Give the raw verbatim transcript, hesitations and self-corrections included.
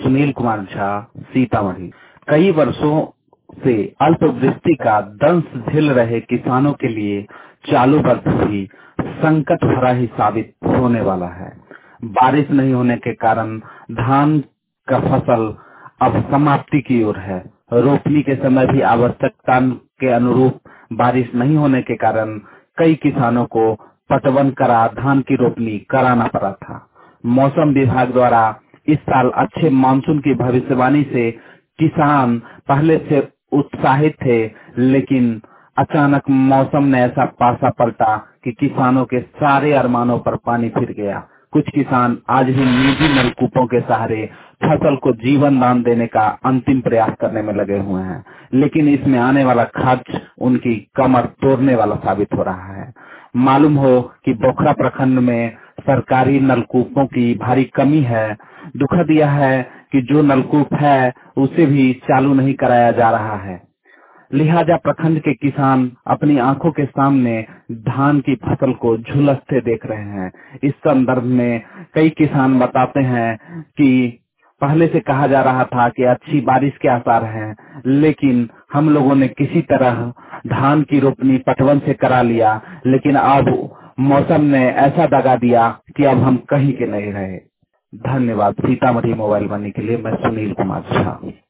सुनील कुमार झा, सीतामढ़ी। कई वर्षों से अल्पवृष्टि का दंश झेल रहे किसानों के लिए चालू वर्ष भी संकट भरा ही साबित होने वाला है। बारिश नहीं होने के कारण धान का फसल अब समाप्ति की ओर है। रोपनी के समय भी आवश्यकता के अनुरूप बारिश नहीं होने के कारण कई किसानों को पटवन करा धान की रोपनी कराना पड़ा था। मौसम विभाग द्वारा इस साल अच्छे मानसून की भविष्यवाणी से किसान पहले से उत्साहित थे, लेकिन अचानक मौसम ने ऐसा पासा पलटा कि किसानों के सारे अरमानों पर पानी फिर गया। कुछ किसान आज भी निजी नलकूपों के सहारे फसल को जीवन दान देने का अंतिम प्रयास करने में लगे हुए हैं, लेकिन इसमें आने वाला खर्च उनकी कमर तोड़ने वाला साबित हो रहा है। मालूम हो कि बोखरा प्रखंड में सरकारी नलकूपों की भारी कमी है। दुखद यह है कि जो नलकूप है उसे भी चालू नहीं कराया जा रहा है, लिहाजा प्रखंड के किसान अपनी आंखों के सामने धान की फसल को झुलसते देख रहे हैं। इस संदर्भ में कई किसान बताते हैं कि पहले से कहा जा रहा था कि अच्छी बारिश के आसार हैं, लेकिन हम लोगों ने किसी तरह धान की रोपनी पटवन से करा लिया, लेकिन अब मौसम ने ऐसा दगा दिया कि अब हम कहीं के नहीं रहे। धन्यवाद। सीतामढ़ी मोबाइल वाणी के लिए मैं सुनील कुमार झा।